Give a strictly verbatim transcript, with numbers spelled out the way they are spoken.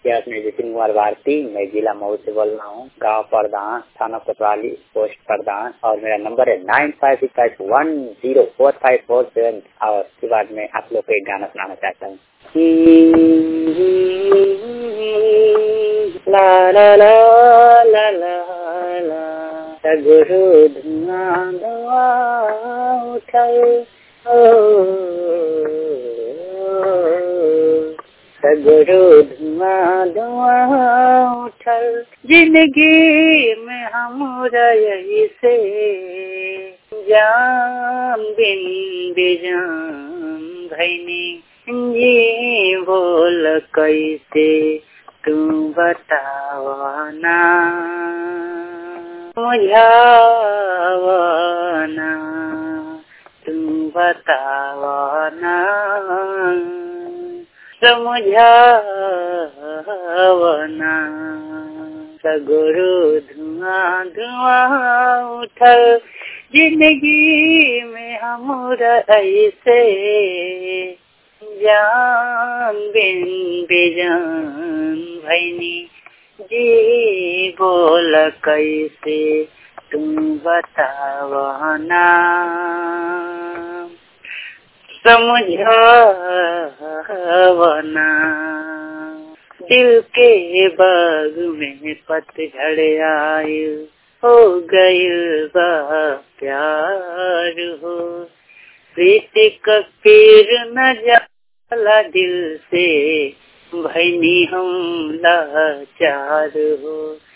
Yes मैं जितिन कुमार भारती, मैं जिला मऊ से बोल रहा हूँ। गांव प्रधान, थाना कोतवाली, पोस्ट प्रधान, और मेरा नंबर है nine five six five one zero four five four seven. और उसके बाद में आप लोग को एक गाना सुनाना चाहता हूँ। ला ला ला ला ला ला सगुरु धुआं धुआं उठल, सगुरु धुआं धुआं उठल, जिंदगी में हमरा यही से जान बिन बेजान भैनी, जी बोल कैसे तू बतावाना, मुझावाना, तू बतावाना, समझावना, सगुरु धुआं धुआं उठल, जिंदगी में हमरा ऐसे जान बिन बेजान भैनी, जी बोल कैसे तू बतावाना, समझावना। दिल के बाग में पतझड़ आयल, हो गइल बा प्यार हो, प्रीति का पीर न जाला दिल से, भैनी हम लाचार हो।